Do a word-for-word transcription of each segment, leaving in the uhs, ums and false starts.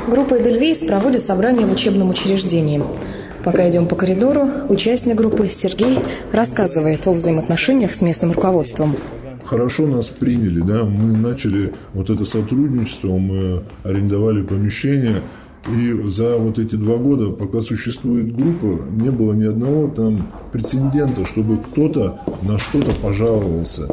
Группа «Эдельвейс» проводит собрание в учебном учреждении. Пока идем по коридору, участник группы Сергей рассказывает о взаимоотношениях с местным руководством. Хорошо нас приняли, да, мы начали вот это сотрудничество, мы арендовали помещение, и за вот эти два года, пока существует группа, не было ни одного там прецедента, чтобы кто-то на что-то пожаловался.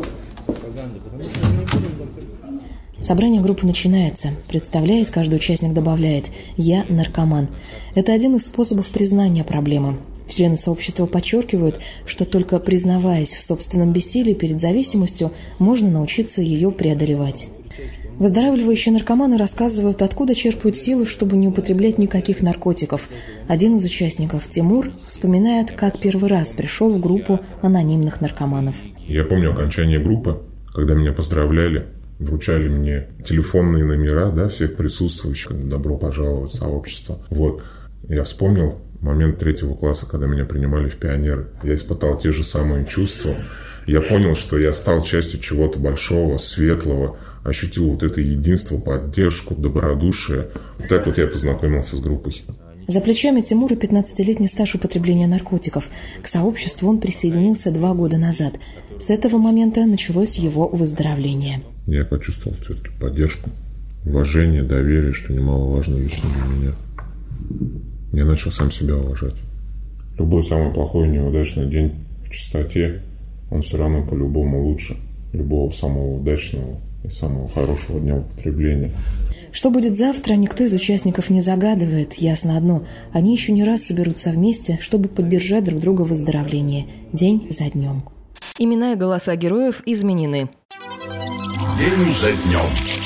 Собрание группы начинается. Представляясь, каждый участник добавляет «я наркоман». Это один из способов признания проблемы. Члены сообщества подчеркивают, что только признаваясь в собственном бессилии перед зависимостью, можно научиться ее преодолевать. Выздоравливающие наркоманы рассказывают, откуда черпают силы, чтобы не употреблять никаких наркотиков. Один из участников, Тимур, вспоминает, как первый раз пришел в группу анонимных наркоманов. Я помню окончание группы, когда меня поздравляли, вручали мне телефонные номера, да, всех присутствующих. Добро пожаловать в сообщество. Вот. Я вспомнил момент третьего класса, когда меня принимали в пионеры. Я испытал те же самые чувства. Я понял, что я стал частью чего-то большого, светлого, ощутил вот это единство, поддержку, добродушие. Так вот я познакомился с группой. За плечами Тимура пятнадцатилетний стаж употребления наркотиков. К сообществу он присоединился два года назад. С этого момента началось его выздоровление. Я почувствовал все-таки поддержку, уважение, доверие, что немаловажно лично для меня. Я начал сам себя уважать. Любой самый плохой и неудачный день в чистоте, он все равно по-любому лучше любого самого удачного и самого хорошего дня употребления. Что будет завтра, никто из участников не загадывает. Ясно одно – они еще не раз соберутся вместе, чтобы поддержать друг друга в выздоровлении. День за днем. Имена и голоса героев изменены. День за днем.